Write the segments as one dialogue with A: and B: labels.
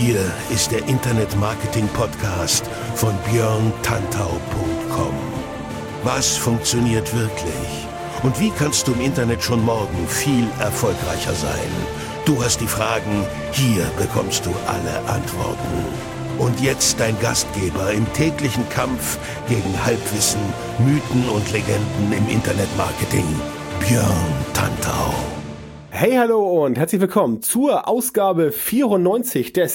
A: Hier ist der Internet-Marketing-Podcast von björntantau.com. Was funktioniert wirklich? Und wie kannst du im Internet schon morgen viel erfolgreicher sein? Du hast die Fragen, hier bekommst du alle Antworten. Und jetzt dein Gastgeber im täglichen Kampf gegen Halbwissen, Mythen und Legenden im Internetmarketing, Björn Tantau.
B: Hey, hallo und herzlich willkommen zur Ausgabe 94 des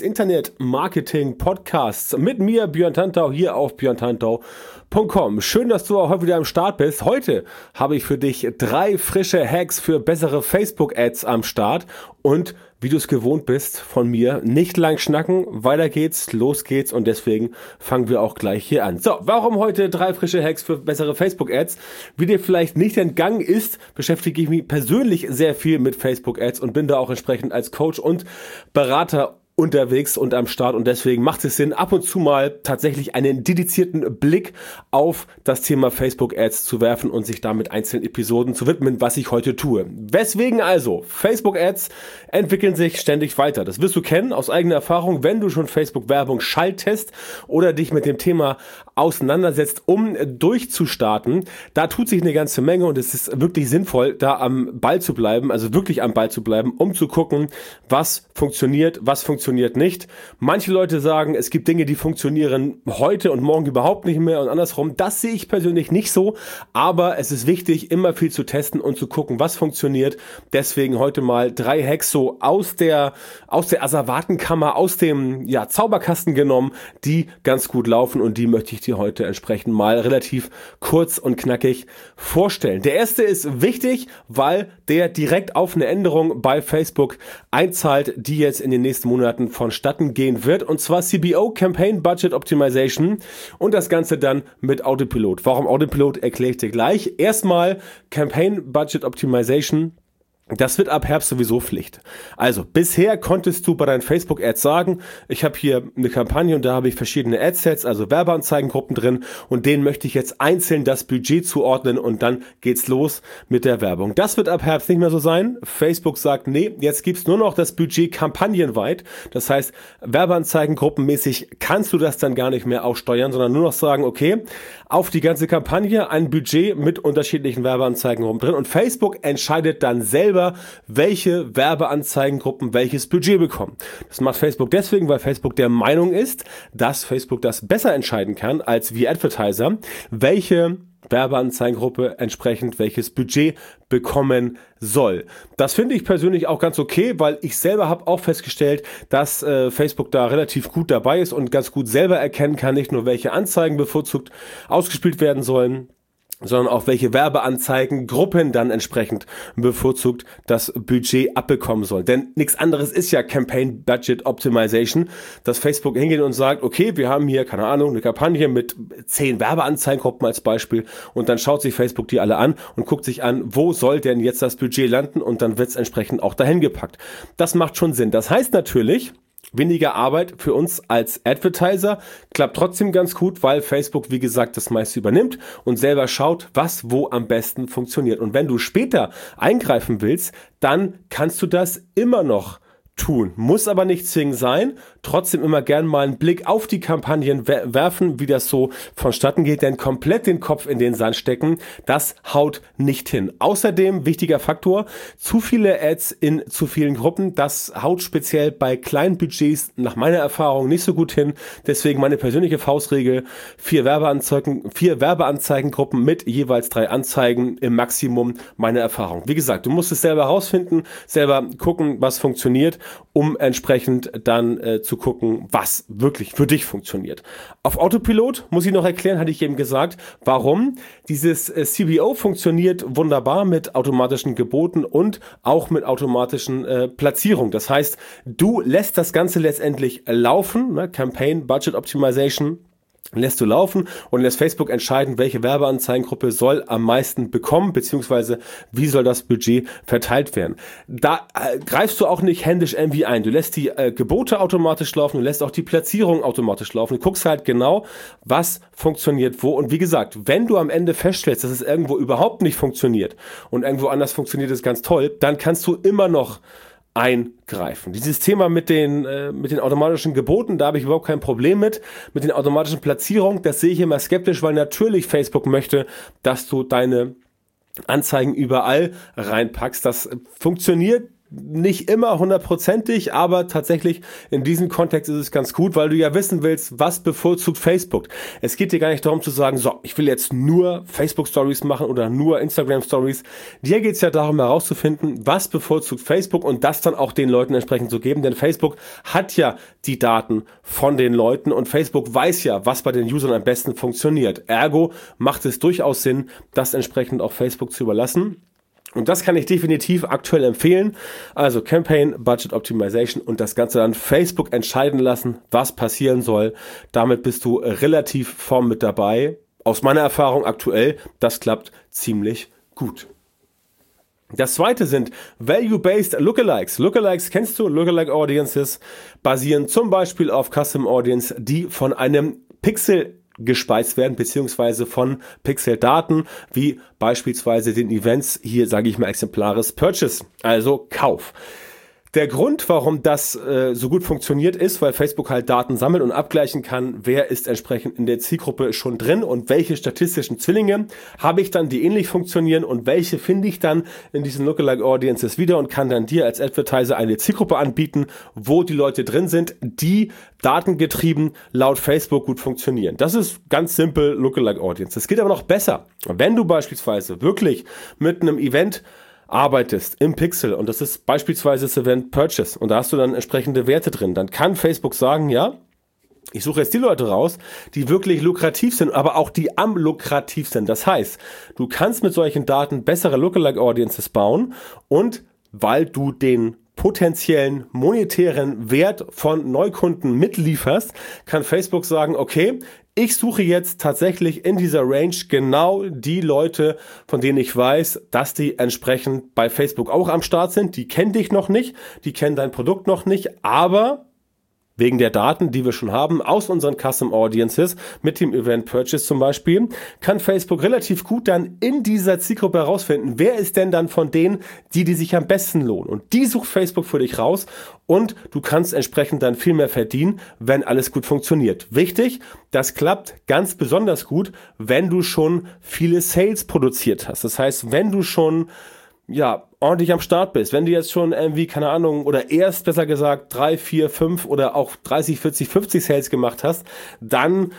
B: Internet-Marketing-Podcasts mit mir, Björn Tantau, hier auf björntantau.com. Schön, dass du auch heute wieder am Start bist. Heute habe ich für dich 3 frische Hacks für bessere Facebook-Ads am Start und wie du es gewohnt bist von mir, nicht lang schnacken, weiter geht's, los geht's und deswegen fangen wir auch gleich hier an. So, warum heute 3 frische Hacks für bessere Facebook-Ads? Wie dir vielleicht nicht entgangen ist, beschäftige ich mich persönlich sehr viel mit Facebook-Ads und bin da auch entsprechend als Coach und Berater unterwegs und am Start und deswegen macht es Sinn, ab und zu mal tatsächlich einen dedizierten Blick auf das Thema Facebook-Ads zu werfen und sich damit einzelnen Episoden zu widmen, was ich heute tue. Weswegen also? Facebook-Ads entwickeln sich ständig weiter. Das wirst du kennen aus eigener Erfahrung, wenn du schon Facebook-Werbung schaltest oder dich mit dem Thema auseinandersetzt, um durchzustarten. Da tut sich eine ganze Menge und es ist wirklich sinnvoll, da am Ball zu bleiben, also wirklich am Ball zu bleiben, um zu gucken, was funktioniert nicht. Manche Leute sagen, es gibt Dinge, die funktionieren heute und morgen überhaupt nicht mehr und andersrum. Das sehe ich persönlich nicht so, aber es ist wichtig, immer viel zu testen und zu gucken, was funktioniert. Deswegen heute mal 3 Hacks so aus der Asservatenkammer, aus dem Zauberkasten genommen, die ganz gut laufen und die möchte ich dir heute entsprechend mal relativ kurz und knackig vorstellen. Der erste ist wichtig, weil der direkt auf eine Änderung bei Facebook einzahlt, die jetzt in den nächsten Monaten vonstatten gehen wird, und zwar CBO, Campaign Budget Optimization, und das Ganze dann mit Autopilot. Warum Autopilot, erkläre ich dir gleich. Erstmal Campaign Budget Optimization. Das wird ab Herbst sowieso Pflicht. Also bisher konntest du bei deinen Facebook-Ads sagen, ich habe hier eine Kampagne und da habe ich verschiedene Adsets, also Werbeanzeigengruppen drin, und denen möchte ich jetzt einzeln das Budget zuordnen und dann geht's los mit der Werbung. Das wird ab Herbst nicht mehr so sein. Facebook sagt, nee, jetzt gibt's nur noch das Budget kampagnenweit. Das heißt, Werbeanzeigengruppenmäßig kannst du das dann gar nicht mehr aussteuern, sondern nur noch sagen, okay, auf die ganze Kampagne ein Budget mit unterschiedlichen Werbeanzeigengruppen drin, und Facebook entscheidet dann selber, welche Werbeanzeigengruppen welches Budget bekommen. Das macht Facebook deswegen, weil Facebook der Meinung ist, dass Facebook das besser entscheiden kann als wir Advertiser, welche Werbeanzeigengruppe entsprechend welches Budget bekommen soll. Das finde ich persönlich auch ganz okay, weil ich selber habe auch festgestellt, dass Facebook da relativ gut dabei ist und ganz gut selber erkennen kann, nicht nur welche Anzeigen bevorzugt ausgespielt werden sollen, sondern auch welche Werbeanzeigengruppen dann entsprechend bevorzugt das Budget abbekommen sollen. Denn nichts anderes ist ja Campaign Budget Optimization, dass Facebook hingeht und sagt, okay, wir haben hier, keine Ahnung, eine Kampagne mit 10 Werbeanzeigengruppen als Beispiel, und dann schaut sich Facebook die alle an und guckt sich an, wo soll denn jetzt das Budget landen, und dann wird es entsprechend auch dahin gepackt. Das macht schon Sinn. Das heißt natürlich, weniger Arbeit für uns als Advertiser, klappt trotzdem ganz gut, weil Facebook, wie gesagt, das meiste übernimmt und selber schaut, was wo am besten funktioniert. Und wenn du später eingreifen willst, dann kannst du das immer noch tun. Muss aber nicht zwingend sein. Trotzdem immer gern mal einen Blick auf die Kampagnen werfen, wie das so vonstatten geht, denn komplett den Kopf in den Sand stecken, das haut nicht hin. Außerdem, wichtiger Faktor, zu viele Ads in zu vielen Gruppen, das haut speziell bei kleinen Budgets nach meiner Erfahrung nicht so gut hin. Deswegen meine persönliche Faustregel, 4 Werbeanzeigengruppen mit jeweils 3 Anzeigen im Maximum, meine Erfahrung. Wie gesagt, du musst es selber herausfinden, selber gucken, was funktioniert, um entsprechend dann zu gucken, was wirklich für dich funktioniert. Auf Autopilot muss ich noch erklären, hatte ich eben gesagt, warum. Dieses CBO funktioniert wunderbar mit automatischen Geboten und auch mit automatischen Platzierungen. Das heißt, du lässt das Ganze letztendlich laufen, ne? Campaign Budget Optimization lässt du laufen und lässt Facebook entscheiden, welche Werbeanzeigengruppe soll am meisten bekommen, beziehungsweise wie soll das Budget verteilt werden. Da greifst du auch nicht händisch irgendwie ein. Du lässt die Gebote automatisch laufen, du lässt auch die Platzierung automatisch laufen. Du guckst halt genau, was funktioniert wo. Und wie gesagt, wenn du am Ende feststellst, dass es irgendwo überhaupt nicht funktioniert und irgendwo anders funktioniert es ganz toll, dann kannst du immer noch eingreifen. Dieses Thema mit den automatischen Geboten, da habe ich überhaupt kein Problem mit den automatischen Platzierungen, das sehe ich immer skeptisch, weil natürlich Facebook möchte, dass du deine Anzeigen überall reinpackst. Das funktioniert nicht immer hundertprozentig, aber tatsächlich in diesem Kontext ist es ganz gut, weil du ja wissen willst, was bevorzugt Facebook. Es geht dir gar nicht darum zu sagen, so, ich will jetzt nur Facebook Stories machen oder nur Instagram Stories. Dir geht es ja darum herauszufinden, was bevorzugt Facebook und das dann auch den Leuten entsprechend zu geben, denn Facebook hat ja die Daten von den Leuten und Facebook weiß ja, was bei den Usern am besten funktioniert. Ergo macht es durchaus Sinn, das entsprechend auch Facebook zu überlassen. Und das kann ich definitiv aktuell empfehlen. Also Campaign, Budget Optimization und das Ganze dann Facebook entscheiden lassen, was passieren soll. Damit bist du relativ vorn mit dabei. Aus meiner Erfahrung aktuell, das klappt ziemlich gut. Das zweite sind Value-Based Lookalikes. Lookalikes kennst du, Lookalike Audiences basieren zum Beispiel auf Custom Audience, die von einem Pixel gespeist werden, beziehungsweise von Pixel-Daten, wie beispielsweise den Events, hier sage ich mal exemplaris Purchase, also Kauf. Der Grund, warum das so gut funktioniert, ist, weil Facebook halt Daten sammelt und abgleichen kann, wer ist entsprechend in der Zielgruppe schon drin und welche statistischen Zwillinge habe ich dann, die ähnlich funktionieren und welche finde ich dann in diesen Lookalike Audiences wieder und kann dann dir als Advertiser eine Zielgruppe anbieten, wo die Leute drin sind, die datengetrieben laut Facebook gut funktionieren. Das ist ganz simpel Lookalike Audience. Es geht aber noch besser. Wenn du beispielsweise wirklich mit einem Event arbeitest im Pixel und das ist beispielsweise das Event Purchase und da hast du dann entsprechende Werte drin, dann kann Facebook sagen, ja, ich suche jetzt die Leute raus, die wirklich lukrativ sind, aber auch die am lukrativsten. Das heißt, du kannst mit solchen Daten bessere Lookalike Audiences bauen und weil du den potenziellen monetären Wert von Neukunden mitlieferst, kann Facebook sagen, okay, ich suche jetzt tatsächlich in dieser Range genau die Leute, von denen ich weiß, dass die entsprechend bei Facebook auch am Start sind. Die kennen dich noch nicht, die kennen dein Produkt noch nicht, aber wegen der Daten, die wir schon haben, aus unseren Custom Audiences, mit dem Event Purchase zum Beispiel, kann Facebook relativ gut dann in dieser Zielgruppe herausfinden, wer ist denn dann von denen, die sich am besten lohnen. Und die sucht Facebook für dich raus und du kannst entsprechend dann viel mehr verdienen, wenn alles gut funktioniert. Wichtig, das klappt ganz besonders gut, wenn du schon viele Sales produziert hast. Das heißt, wenn du schon ordentlich am Start bist, wenn du jetzt schon irgendwie, keine Ahnung, oder erst besser gesagt 3, 4, 5 oder auch 30, 40, 50 Sales gemacht hast, dann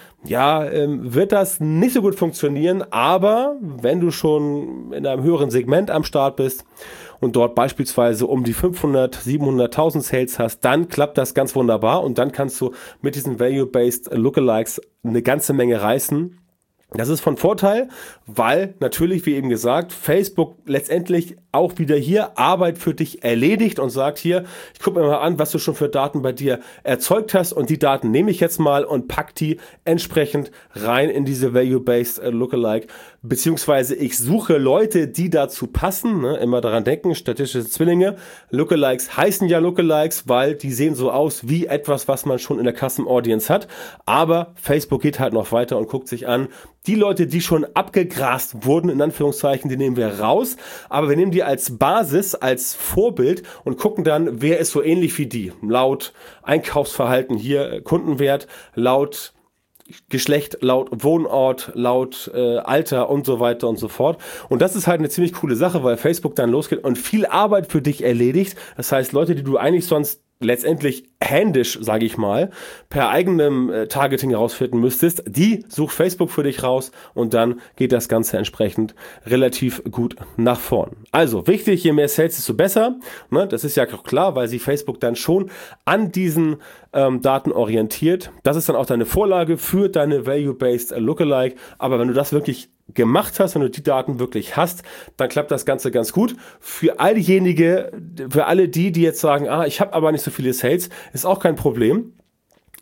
B: wird das nicht so gut funktionieren, aber wenn du schon in einem höheren Segment am Start bist und dort beispielsweise um die 500, 700.000 Sales hast, dann klappt das ganz wunderbar und dann kannst du mit diesen Value-Based Lookalikes eine ganze Menge reißen. Das ist von Vorteil, weil natürlich, wie eben gesagt, Facebook letztendlich auch wieder hier Arbeit für dich erledigt und sagt hier, ich gucke mir mal an, was du schon für Daten bei dir erzeugt hast und die Daten nehme ich jetzt mal und pack die entsprechend rein in diese Value-Based Lookalike, beziehungsweise ich suche Leute, die dazu passen, immer daran denken, statistische Zwillinge, Lookalikes heißen ja Lookalikes, weil die sehen so aus wie etwas, was man schon in der Custom Audience hat, aber Facebook geht halt noch weiter und guckt sich an, die Leute, die schon abgegrast wurden, in Anführungszeichen, die nehmen wir raus, aber wir nehmen die als Basis, als Vorbild und gucken dann, wer ist so ähnlich wie die. Laut Einkaufsverhalten hier Kundenwert, laut Geschlecht, laut Wohnort, laut Alter und so weiter und so fort. Und das ist halt eine ziemlich coole Sache, weil Facebook dann losgeht und viel Arbeit für dich erledigt. Das heißt, Leute, die du eigentlich sonst letztendlich händisch, sage ich mal, per eigenem Targeting herausfinden müsstest, die sucht Facebook für dich raus und dann geht das Ganze entsprechend relativ gut nach vorn. Also wichtig, je mehr Sales, desto besser. Das ist ja klar, weil sich Facebook dann schon an diesen Daten orientiert. Das ist dann auch deine Vorlage für deine Value-Based Lookalike. Aber wenn du das wirklich gemacht hast, wenn du die Daten wirklich hast, dann klappt das Ganze ganz gut. Für alle die jetzt sagen, ich habe aber nicht so viele Sales, ist auch kein Problem.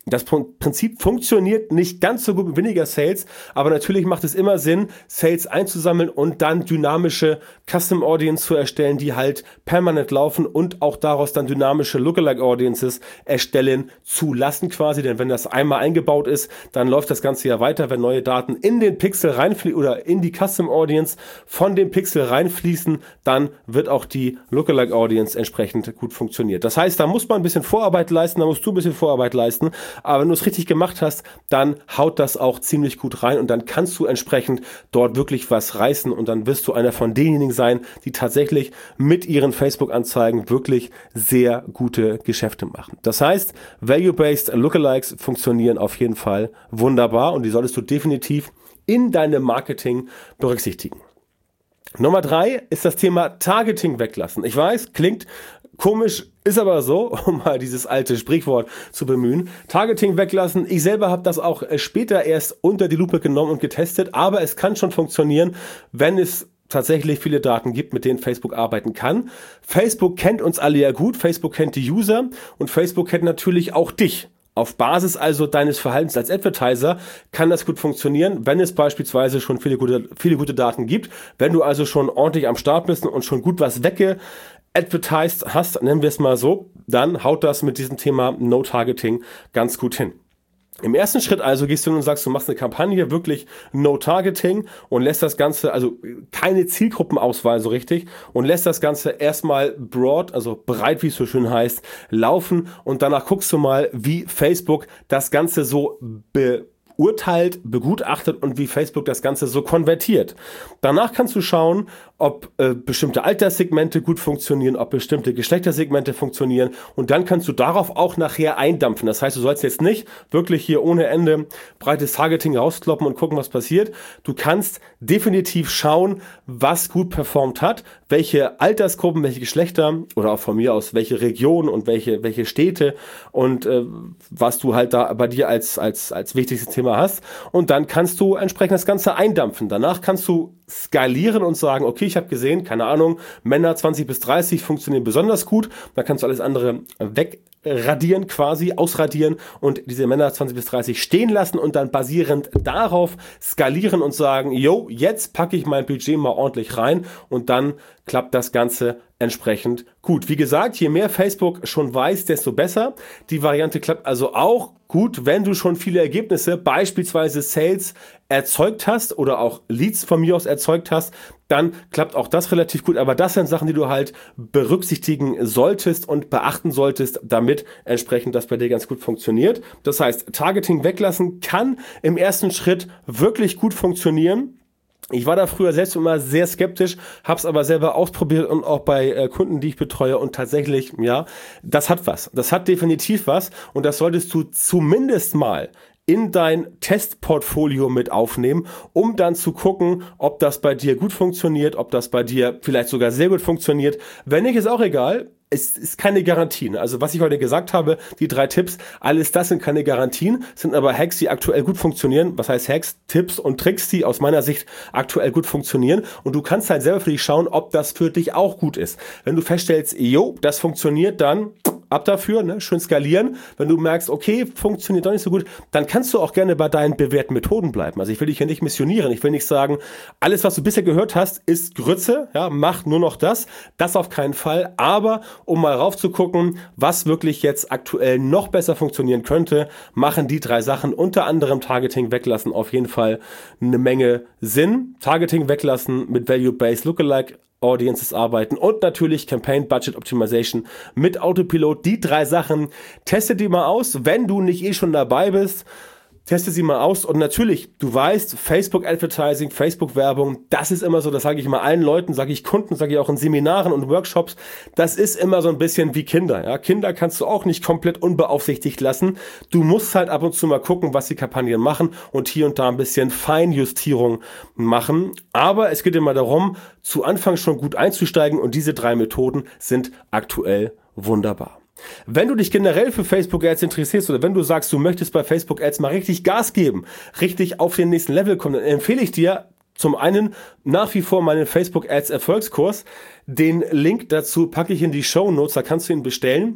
B: Das Prinzip funktioniert nicht ganz so gut mit weniger Sales, aber natürlich macht es immer Sinn, Sales einzusammeln und dann dynamische Custom Audience zu erstellen, die halt permanent laufen und auch daraus dann dynamische Lookalike Audiences erstellen zu lassen quasi, denn wenn das einmal eingebaut ist, dann läuft das Ganze ja weiter, wenn neue Daten in den Pixel reinfließen oder in die Custom Audience von dem Pixel reinfließen, dann wird auch die Lookalike Audience entsprechend gut funktionieren. Das heißt, da muss man ein bisschen Vorarbeit leisten, da musst du ein bisschen Vorarbeit leisten, aber wenn du es richtig gemacht hast, dann haut das auch ziemlich gut rein und dann kannst du entsprechend dort wirklich was reißen und dann wirst du einer von denjenigen sein, die tatsächlich mit ihren Facebook-Anzeigen wirklich sehr gute Geschäfte machen. Das heißt, Value-Based Lookalikes funktionieren auf jeden Fall wunderbar und die solltest du definitiv in deinem Marketing berücksichtigen. Nummer 3 ist das Thema Targeting weglassen. Ich weiß, klingt komisch, ist aber so, um mal dieses alte Sprichwort zu bemühen. Targeting weglassen. Ich selber habe das auch später erst unter die Lupe genommen und getestet, aber es kann schon funktionieren, wenn es tatsächlich viele Daten gibt, mit denen Facebook arbeiten kann. Facebook kennt uns alle ja gut, Facebook kennt die User und Facebook kennt natürlich auch dich. Auf Basis also deines Verhaltens als Advertiser kann das gut funktionieren, wenn es beispielsweise schon viele gute Daten gibt. Wenn du also schon ordentlich am Start bist und schon gut was advertised hast, nennen wir es mal so, dann haut das mit diesem Thema No-Targeting ganz gut hin. Im ersten Schritt also gehst du hin und sagst, du machst eine Kampagne, wirklich No-Targeting und lässt das Ganze, also keine Zielgruppenauswahl so richtig und lässt das Ganze erstmal broad, also breit, wie es so schön heißt, laufen und danach guckst du mal, wie Facebook das Ganze so beurteilt, begutachtet und wie Facebook das Ganze so konvertiert. Danach kannst du schauen, ob bestimmte Alterssegmente gut funktionieren, ob bestimmte Geschlechtersegmente funktionieren und dann kannst du darauf auch nachher eindampfen. Das heißt, du sollst jetzt nicht wirklich hier ohne Ende breites Targeting rauskloppen und gucken, was passiert. Du kannst definitiv schauen, was gut performt hat, welche Altersgruppen, welche Geschlechter oder auch von mir aus welche Regionen und welche Städte und was du halt da bei dir als wichtigstes Thema hast und dann kannst du entsprechend das Ganze eindampfen. Danach kannst du skalieren und sagen, okay, ich habe gesehen, keine Ahnung, Männer 20 bis 30 funktionieren besonders gut, dann kannst du alles andere wegradieren quasi, ausradieren und diese Männer 20 bis 30 stehen lassen und dann basierend darauf skalieren und sagen, yo, jetzt packe ich mein Budget mal ordentlich rein und dann klappt das Ganze entsprechend gut. Wie gesagt, je mehr Facebook schon weiß, desto besser. Die Variante klappt also auch gut, wenn du schon viele Ergebnisse, beispielsweise Sales, erzeugt hast oder auch Leads von mir aus erzeugt hast, dann klappt auch das relativ gut. Aber das sind Sachen, die du halt berücksichtigen solltest und beachten solltest, damit entsprechend das bei dir ganz gut funktioniert. Das heißt, Targeting weglassen kann im ersten Schritt wirklich gut funktionieren. Ich war da früher selbst immer sehr skeptisch, habe es aber selber ausprobiert und auch bei Kunden, die ich betreue und tatsächlich, ja, das hat was. Das hat definitiv was und das solltest du zumindest mal in dein Testportfolio mit aufnehmen, um dann zu gucken, ob das bei dir gut funktioniert, ob das bei dir vielleicht sogar sehr gut funktioniert. Wenn nicht, ist auch egal. Es ist keine Garantien. Also was ich heute gesagt habe, die 3 Tipps, alles das sind keine Garantien, sind aber Hacks, die aktuell gut funktionieren. Was heißt Hacks? Tipps und Tricks, die aus meiner Sicht aktuell gut funktionieren. Und du kannst halt selber für dich schauen, ob das für dich auch gut ist. Wenn du feststellst, jo, das funktioniert, dann ab dafür, ne? Schön skalieren. Wenn du merkst, okay, funktioniert doch nicht so gut, dann kannst du auch gerne bei deinen bewährten Methoden bleiben. Also ich will dich hier nicht missionieren. Ich will nicht sagen, alles, was du bisher gehört hast, ist Grütze. Ja, mach nur noch das. Das auf keinen Fall. Aber um mal rauf zu gucken, was wirklich jetzt aktuell noch besser funktionieren könnte, machen die 3 Sachen, unter anderem Targeting weglassen, auf jeden Fall eine Menge Sinn. Targeting weglassen, mit Value-Based Lookalike Audiences arbeiten und natürlich Campaign Budget Optimization mit Autopilot. Die 3 Sachen, teste die mal aus, wenn du nicht schon dabei bist. Teste sie mal aus und natürlich, du weißt, Facebook Advertising, Facebook Werbung, das ist immer so, das sage ich immer allen Leuten, sage ich Kunden, sage ich auch in Seminaren und Workshops, das ist immer so ein bisschen wie Kinder. Ja? Kinder kannst du auch nicht komplett unbeaufsichtigt lassen. Du musst halt ab und zu mal gucken, was die Kampagnen machen und hier und da ein bisschen Feinjustierung machen. Aber es geht immer darum, zu Anfang schon gut einzusteigen und diese 3 Methoden sind aktuell wunderbar. Wenn du dich generell für Facebook Ads interessierst oder wenn du sagst, du möchtest bei Facebook Ads mal richtig Gas geben, richtig auf den nächsten Level kommen, dann empfehle ich dir zum einen nach wie vor meinen Facebook Ads Erfolgskurs. Den Link dazu packe ich in die Shownotes, da kannst du ihn bestellen.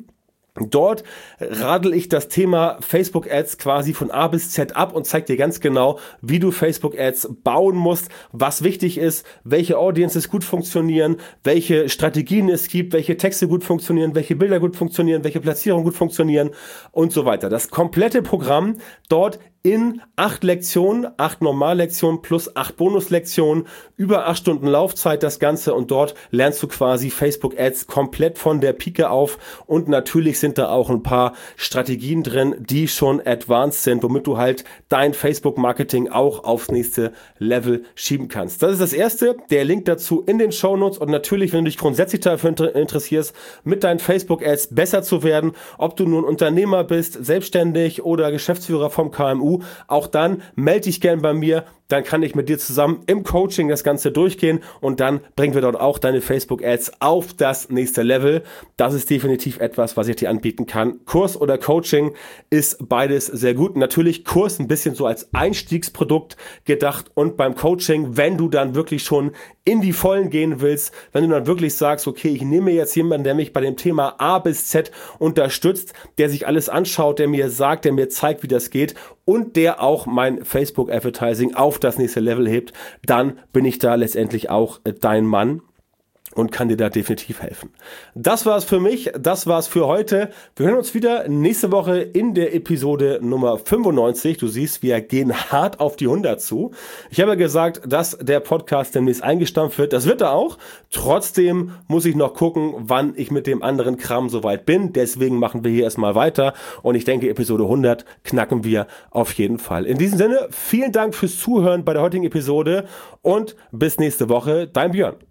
B: Dort radel ich das Thema Facebook Ads quasi von A bis Z ab und zeige dir ganz genau, wie du Facebook Ads bauen musst, was wichtig ist, welche Audiences gut funktionieren, welche Strategien es gibt, welche Texte gut funktionieren, welche Bilder gut funktionieren, welche Platzierungen gut funktionieren und so weiter. Das komplette Programm dort in 8 Lektionen, 8 Normallektionen plus 8 Bonuslektionen, über 8 Stunden Laufzeit das Ganze, und dort lernst du quasi Facebook Ads komplett von der Pike auf, und natürlich sind da auch ein paar Strategien drin, die schon advanced sind, womit du halt dein Facebook Marketing auch aufs nächste Level schieben kannst. Das ist das Erste, der Link dazu in den Shownotes, und natürlich, wenn du dich grundsätzlich dafür interessierst, mit deinen Facebook Ads besser zu werden, ob du nun Unternehmer bist, selbstständig oder Geschäftsführer vom KMU, auch dann melde dich gern bei mir, dann kann ich mit dir zusammen im Coaching das Ganze durchgehen, und dann bringen wir dort auch deine Facebook-Ads auf das nächste Level. Das ist definitiv etwas, was ich dir anbieten kann. Kurs oder Coaching ist beides sehr gut. Natürlich Kurs ein bisschen so als Einstiegsprodukt gedacht, und beim Coaching, wenn du dann wirklich schon in die Vollen gehen willst, wenn du dann wirklich sagst, okay, ich nehme jetzt jemanden, der mich bei dem Thema A bis Z unterstützt, der sich alles anschaut, der mir sagt, der mir zeigt, wie das geht, und der auch mein Facebook-Advertising auf das nächste Level hebt, dann bin ich da letztendlich auch dein Mann und kann dir da definitiv helfen. Das war's für mich, das war's für heute. Wir hören uns wieder nächste Woche in der Episode Nummer 95. Du siehst, wir gehen hart auf die 100 zu. Ich habe ja gesagt, dass der Podcast demnächst eingestampft wird. Das wird er auch. Trotzdem muss ich noch gucken, wann ich mit dem anderen Kram soweit bin. Deswegen machen wir hier erstmal weiter. Und ich denke, Episode 100 knacken wir auf jeden Fall. In diesem Sinne, vielen Dank fürs Zuhören bei der heutigen Episode und bis nächste Woche. Dein Björn.